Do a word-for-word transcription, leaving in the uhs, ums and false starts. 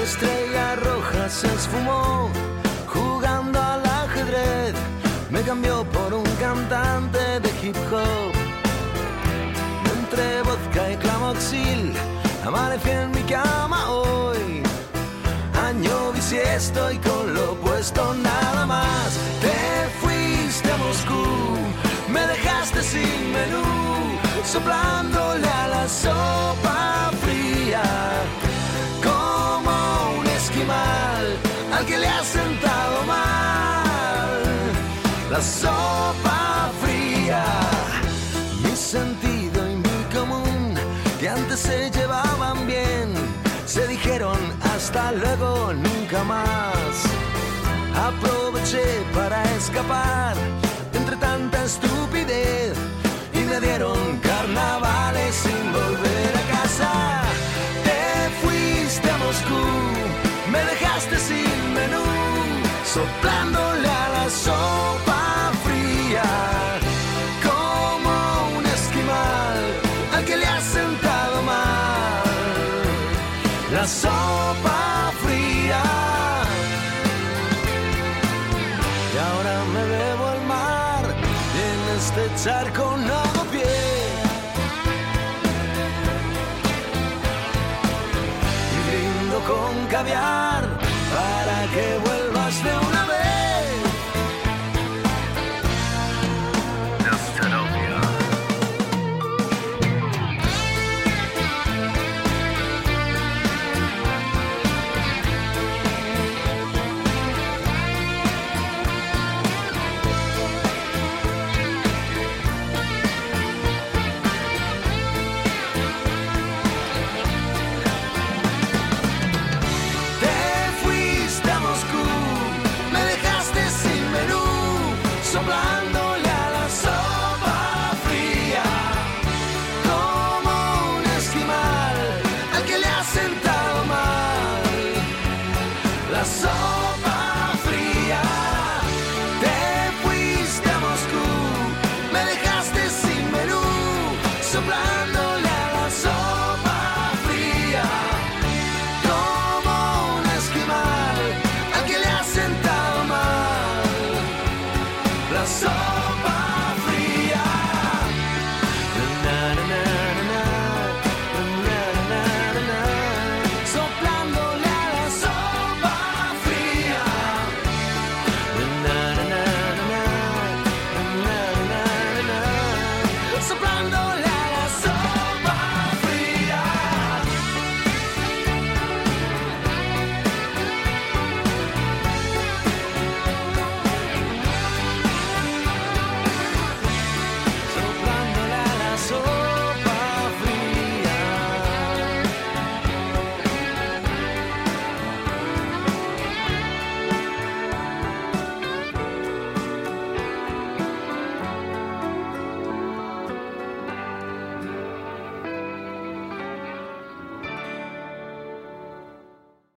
estrella roja se esfumó jugando al ajedrez. Me cambió por un cantante de hip hop. Entre vodka y clamoxil amanecí en mi cama hoy. Año bisiesto y con lo opuesto nada más. Te fuiste a Moscú, me dejaste sin menú, soplándole a la sopa fría, como un esquimal al que le ha sentado mal la sopa fría. Mi sentido y mi común, que antes se llevaban bien, se dijeron hasta luego, nunca más. Aproveché para escapar entre tanta estupidez y me dieron carnavales sin volver a casa. Te fuiste a Moscú, me dejaste sin menú, soplándole a la sopa fría, como un esquimal al que le ha sentado mal la sopa fría. Y ahora me bebo al mar y en este charco no hago pie. Y brindo con caviar para que vuelvas de una vez. Soplándole a la sopa fría, como un esquimal al que le ha sentado mal la sopa fría. Te fuiste a Moscú, me dejaste sin menú, soplando